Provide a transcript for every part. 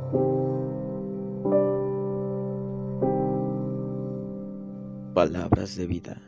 Palabras de vida.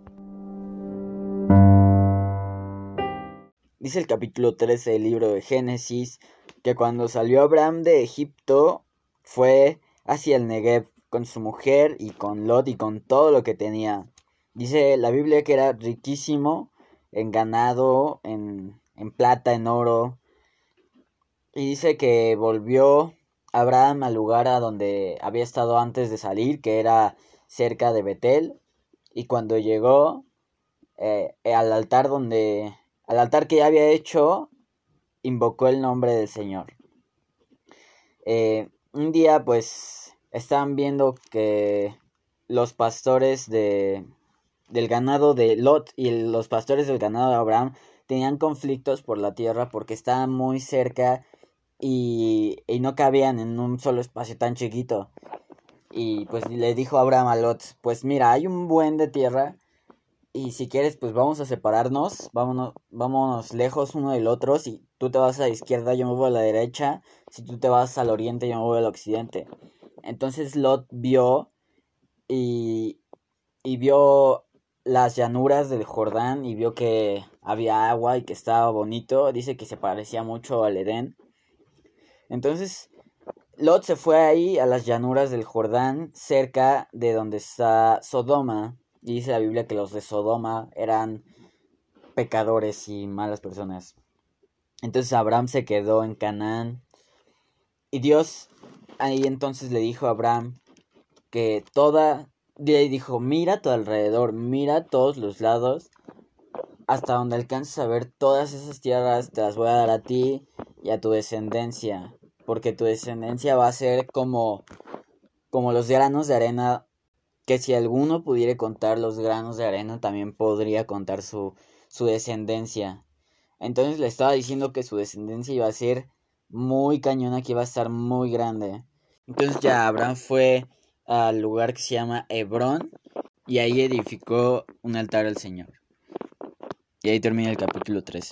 Dice el capítulo 13 del libro de Génesis que cuando salió Abraham de Egipto fue hacia el Negev con su mujer y con Lot y con todo lo que tenía. Dice la Biblia que era riquísimo en ganado, en plata, en oro. Y dice que volvió Abraham al lugar a donde había estado antes de salir, que era cerca de Betel. Y cuando llegó al altar que ya había hecho, invocó el nombre del Señor. Un día pues estaban viendo que los pastores del ganado de Lot y los pastores del ganado de Abraham tenían conflictos por la tierra porque estaban muy cerca y no cabían en un solo espacio tan chiquito. Y pues le dijo Abraham a Lot, pues mira, hay un buen de tierra y si quieres pues vamos a separarnos, vámonos lejos uno del otro. Si tú te vas a la izquierda, yo me voy a la derecha. Si tú te vas al oriente, yo me voy al occidente. Entonces Lot vio y vio las llanuras del Jordán y vio que había agua y que estaba bonito. Dice que se parecía mucho al Edén. Entonces Lot se fue ahí a las llanuras del Jordán, cerca de donde está Sodoma. Y dice la Biblia que los de Sodoma eran pecadores y malas personas. Entonces Abraham se quedó en Canaán. Y Dios ahí entonces le dijo a Abraham que le dijo, mira a tu alrededor, mira a todos los lados, hasta donde alcances a ver todas esas tierras, te las voy a dar a ti y a tu descendencia, porque tu descendencia va a ser como los granos de arena, que si alguno pudiera contar los granos de arena, también podría contar su descendencia. Entonces le estaba diciendo que su descendencia iba a ser muy cañona, que iba a estar muy grande. Entonces ya Abraham fue al lugar que se llama Hebrón y ahí edificó un altar al Señor. Y ahí termina el capítulo 13.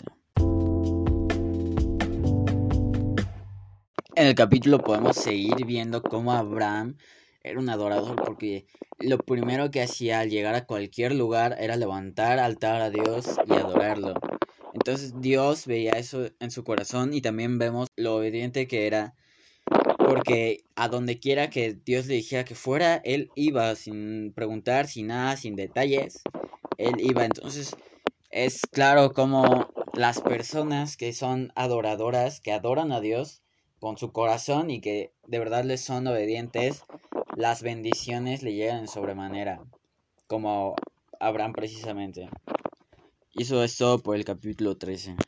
En el capítulo podemos seguir viendo cómo Abraham era un adorador, porque lo primero que hacía al llegar a cualquier lugar era levantar altar a Dios y adorarlo. Entonces Dios veía eso en su corazón y también vemos lo obediente que era, porque a donde quiera que Dios le dijera que fuera, él iba sin preguntar, sin nada, sin detalles. Él iba. Entonces es claro como las personas que son adoradoras, que adoran a Dios con su corazón y que de verdad les son obedientes, las bendiciones le llegan en sobremanera, como Abraham precisamente. Y eso es todo por el capítulo 13.